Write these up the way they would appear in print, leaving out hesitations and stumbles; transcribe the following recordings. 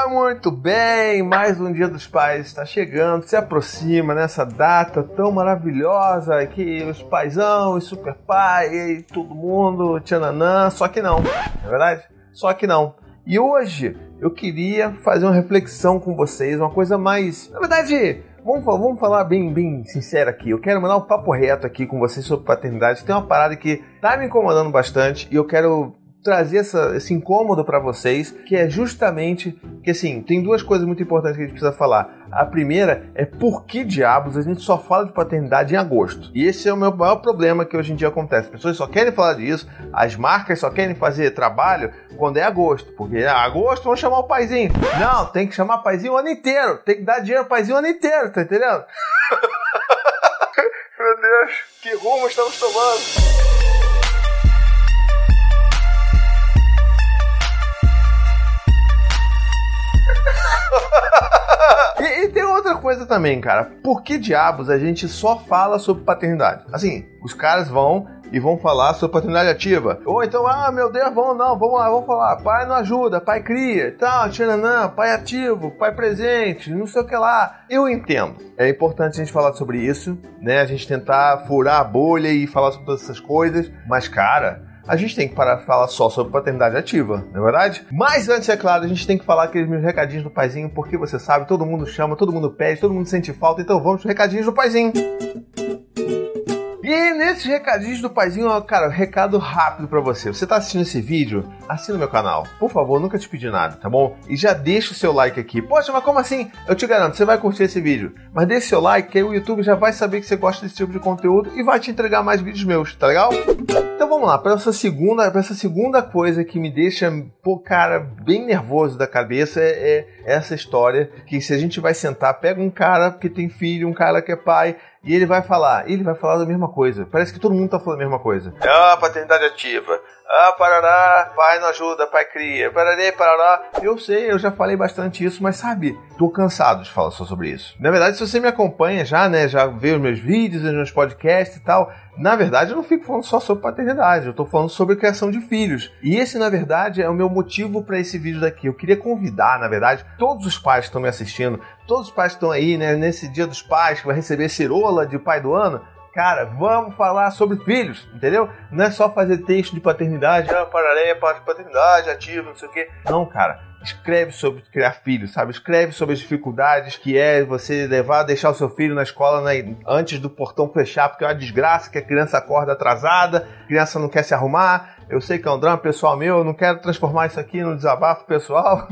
Muito bem, mais um Dia dos Pais está chegando, se aproxima nessa data tão maravilhosa que os paizão, os super pai, todo mundo, tchananã, só que não, não é verdade? Só que não. E hoje eu queria fazer uma reflexão com vocês, uma coisa mais, na verdade, vamos falar bem sincero aqui. Eu quero mandar um papo reto aqui com vocês sobre paternidade. Tem uma parada que tá me incomodando bastante e eu quero trazer esse incômodo para vocês, que é justamente que, assim, tem duas coisas muito importantes que a gente precisa falar. A primeira é por que diabos a gente só fala de paternidade em agosto. E esse é o meu maior problema que hoje em dia acontece. As pessoas só querem falar disso, as marcas só querem fazer trabalho quando é agosto. Porque agosto vamos chamar o paizinho. Não, tem que chamar o paizinho o ano inteiro. Tem que dar dinheiro ao paizinho o ano inteiro, tá entendendo? Meu Deus, que rumo estamos tomando? E tem outra coisa também, cara. Por que diabos a gente só fala sobre paternidade? Assim, os caras vão falar sobre paternidade ativa. Ou então, meu Deus, vamos lá, vamos falar. Pai não ajuda, pai cria, tal, tchananã, pai ativo, pai presente, não sei o que lá. Eu entendo. É importante a gente falar sobre isso, né? A gente tentar furar a bolha e falar sobre todas essas coisas. Mas, cara, a gente tem que parar de falar só sobre paternidade ativa, não é verdade? Mas antes, é claro, a gente tem que falar aqueles meus recadinhos do paizinho, porque você sabe, todo mundo chama, todo mundo pede, todo mundo sente falta, então vamos para os recadinhos do paizinho. E nesses recadinhos do paizinho, cara, recado rápido pra você. Você tá assistindo esse vídeo? Assina o meu canal. Por favor, nunca te pedi nada, tá bom? E já deixa o seu like aqui. Poxa, mas como assim? Eu te garanto, você vai curtir esse vídeo. Mas deixa o seu like, que aí o YouTube já vai saber que você gosta desse tipo de conteúdo e vai te entregar mais vídeos meus, tá legal? Então vamos lá, pra essa segunda coisa que me deixa, cara, bem nervoso da cabeça é essa história que se a gente vai sentar, pega um cara que tem filho, um cara que é pai, e ele vai falar da mesma coisa. Parece que todo mundo tá falando a mesma coisa. Paternidade ativa. Parará, pai não ajuda, pai cria. Pararê, parará. Eu sei, eu já falei bastante isso, mas sabe, tô cansado de falar só sobre isso. Na verdade, se você me acompanha já, né, já vê os meus vídeos, os meus podcasts e tal, na verdade eu não fico falando só sobre paternidade, eu tô falando sobre criação de filhos. E esse, na verdade, é o meu motivo para esse vídeo daqui. Eu queria convidar, na verdade, todos os pais que estão me assistindo, todos os pais que estão aí, né, nesse Dia dos Pais, que vai receber cirola de pai do ano. Cara, vamos falar sobre filhos, entendeu? Não é só fazer texto de paternidade, paternidade ativa, não sei o quê. Não, cara, escreve sobre criar filhos, sabe? Escreve sobre as dificuldades que é você deixar o seu filho na escola, né, antes do portão fechar, porque é uma desgraça que a criança acorda atrasada, a criança não quer se arrumar. Eu sei que é um drama pessoal meu, eu não quero transformar isso aqui num desabafo pessoal.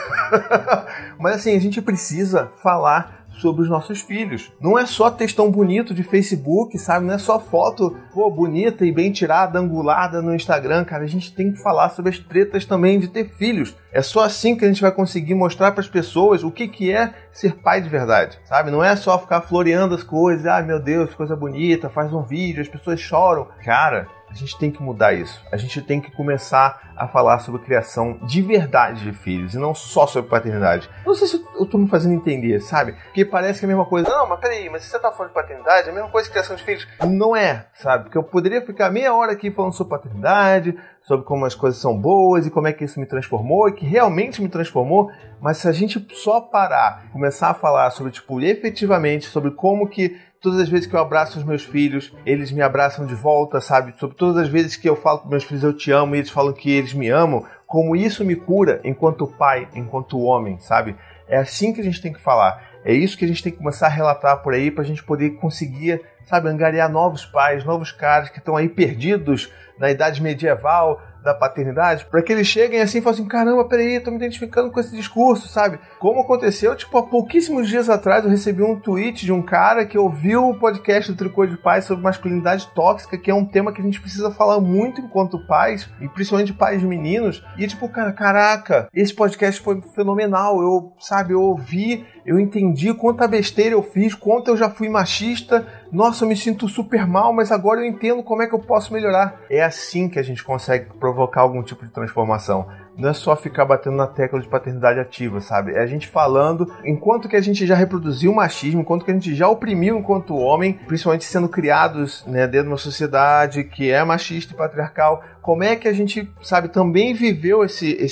Mas assim, a gente precisa falar sobre os nossos filhos. Não é só textão bonito de Facebook, sabe? Não é só foto, bonita e bem tirada, angulada no Instagram, cara. A gente tem que falar sobre as tretas também de ter filhos. É só assim que a gente vai conseguir mostrar para as pessoas o que é ser pai de verdade, sabe? Não é só ficar floreando as coisas, meu Deus, coisa bonita, faz um vídeo, as pessoas choram. Cara, a gente tem que mudar isso. A gente tem que começar a falar sobre criação de verdade de filhos e não só sobre paternidade. Não sei se eu tô me fazendo entender, sabe? Porque parece que é a mesma coisa. Não, mas peraí, mas se você tá falando de paternidade, é a mesma coisa que criação de filhos. Não é, sabe? Porque eu poderia ficar meia hora aqui falando sobre paternidade, sobre como as coisas são boas e como é que isso me transformou e que realmente me transformou, mas se a gente só parar, começar a falar sobre, efetivamente, sobre como que todas as vezes que eu abraço os meus filhos, eles me abraçam de volta, sabe? Sobre todas as vezes que eu falo com meus filhos eu te amo e eles falam que eles me amam, como isso me cura enquanto pai, enquanto homem, sabe? É assim que a gente tem que falar. É isso que a gente tem que começar a relatar por aí pra gente poder conseguir, sabe, angariar novos pais, novos caras que estão aí perdidos na idade medieval da paternidade, para que eles cheguem assim e falem assim, caramba, peraí, tô me identificando com esse discurso, sabe? Como aconteceu, há pouquíssimos dias atrás eu recebi um tweet de um cara que ouviu o podcast do Tricô de Pais sobre masculinidade tóxica, que é um tema que a gente precisa falar muito enquanto pais, e principalmente pais meninos, e caraca, esse podcast foi fenomenal, eu ouvi, eu entendi quanta besteira eu fiz, quanto eu já fui machista, nossa, eu me sinto super mal, mas agora eu entendo como é que eu posso melhorar. É assim que a gente consegue provocar algum tipo de transformação. não é só ficar batendo na tecla de paternidade ativa, sabe? É a gente falando, enquanto que a gente já reproduziu o machismo, enquanto que a gente já oprimiu enquanto homem, principalmente sendo criados, né, dentro de uma sociedade que é machista e patriarcal, como é que a gente, sabe, também viveu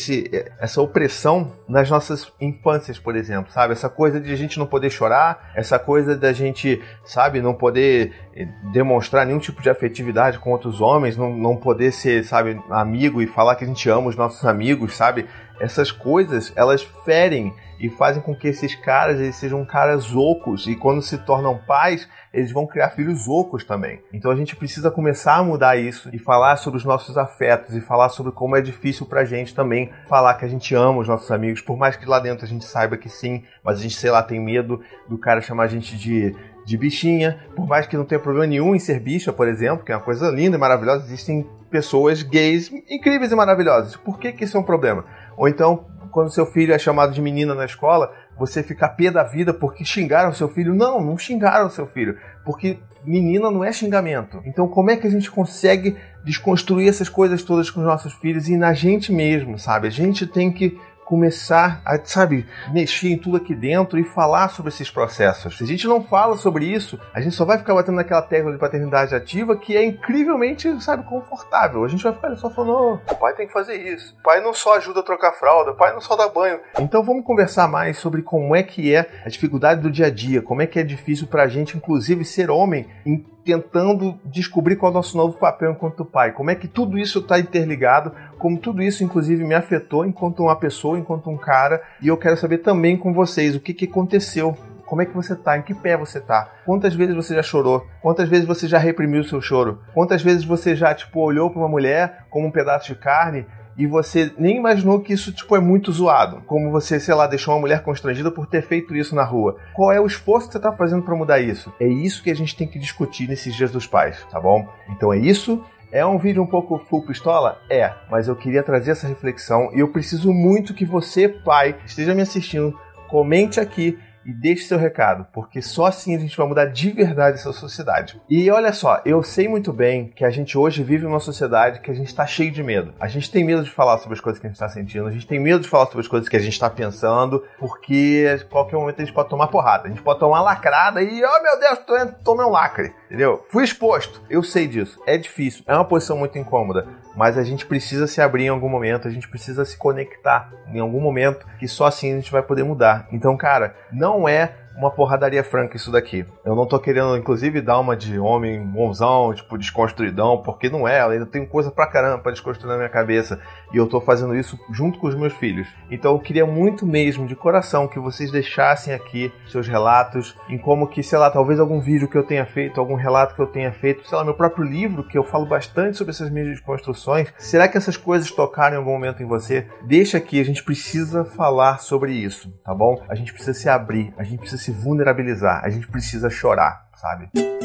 essa opressão nas nossas infâncias, por exemplo, sabe? Essa coisa de a gente não poder chorar, essa coisa da gente, sabe, não poder demonstrar nenhum tipo de afetividade com outros homens, não poder ser, sabe, amigo e falar que a gente ama os nossos amigos, sabe? Essas coisas, elas ferem e fazem com que esses caras, eles sejam caras ocos, e quando se tornam pais, eles vão criar filhos ocos também. Então a gente precisa começar a mudar isso e falar sobre os nossos afetos e falar sobre como é difícil pra gente também falar que a gente ama os nossos amigos, por mais que lá dentro a gente saiba que sim, mas a gente, sei lá, tem medo do cara chamar a gente de bichinha, por mais que não tenha problema nenhum em ser bicha, por exemplo, que é uma coisa linda e maravilhosa, existem pessoas gays incríveis e maravilhosas. Por que isso é um problema? Ou então, quando seu filho é chamado de menina na escola, você fica pé da vida porque xingaram seu filho. Não xingaram seu filho, porque menina não é xingamento. Então como é que a gente consegue desconstruir essas coisas todas com os nossos filhos e na gente mesmo, sabe? A gente tem que começar a, sabe, mexer em tudo aqui dentro e falar sobre esses processos. Se a gente não fala sobre isso, a gente só vai ficar batendo naquela tecla de paternidade ativa que é incrivelmente, sabe, confortável. A gente vai ficar só falando, o pai tem que fazer isso. O pai não só ajuda a trocar fralda, o pai não só dá banho. Então vamos conversar mais sobre como é que é a dificuldade do dia a dia, como é que é difícil pra gente, inclusive, ser homem, tentando descobrir qual é o nosso novo papel enquanto pai. Como é que tudo isso está interligado, como tudo isso, inclusive, me afetou enquanto uma pessoa, enquanto um cara, e eu quero saber também com vocês o que aconteceu. Como é que você tá? Em que pé você tá? Quantas vezes você já chorou? Quantas vezes você já reprimiu o seu choro? Quantas vezes você já, olhou para uma mulher como um pedaço de carne e você nem imaginou que isso, é muito zoado? Como você, sei lá, deixou uma mulher constrangida por ter feito isso na rua. Qual é o esforço que você tá fazendo para mudar isso? É isso que a gente tem que discutir nesses Dias dos Pais, tá bom? Então é isso. É um vídeo um pouco full pistola? É, mas eu queria trazer essa reflexão e eu preciso muito que você, pai, esteja me assistindo, comente aqui e deixe seu recado, porque só assim a gente vai mudar de verdade essa sociedade. E olha só, eu sei muito bem que a gente hoje vive numa sociedade que a gente está cheio de medo. A gente tem medo de falar sobre as coisas que a gente está sentindo, a gente tem medo de falar sobre as coisas que a gente está pensando, porque a qualquer momento a gente pode tomar porrada, a gente pode tomar uma lacrada e, oh meu Deus, tomei um lacre, entendeu? Fui exposto, eu sei disso, é difícil, é uma posição muito incômoda, mas a gente precisa se abrir em algum momento, a gente precisa se conectar em algum momento, que só assim a gente vai poder mudar. Então, cara, não é uma porradaria franca isso daqui. Eu não tô querendo, inclusive, dar uma de homem bonzão, desconstruidão, porque não é. Eu ainda tenho coisa pra caramba pra desconstruir na minha cabeça. E eu tô fazendo isso junto com os meus filhos. Então eu queria muito mesmo, de coração, que vocês deixassem aqui seus relatos em como que, sei lá, talvez algum vídeo que eu tenha feito, algum relato que eu tenha feito, sei lá, meu próprio livro, que eu falo bastante sobre essas minhas desconstruções. Será que essas coisas tocaram em algum momento em você? Deixa aqui, a gente precisa falar sobre isso, tá bom? A gente precisa se abrir, a gente precisa se vulnerabilizar, a gente precisa chorar, sabe?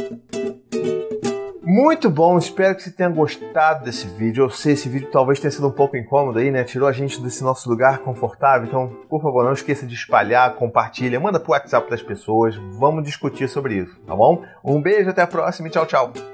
Muito bom, espero que você tenha gostado desse vídeo. Eu sei, esse vídeo talvez tenha sido um pouco incômodo aí, né? Tirou a gente desse nosso lugar confortável. Então, por favor, não esqueça de espalhar, compartilha, manda pro WhatsApp das pessoas. Vamos discutir sobre isso, tá bom? Um beijo, até a próxima e tchau, tchau.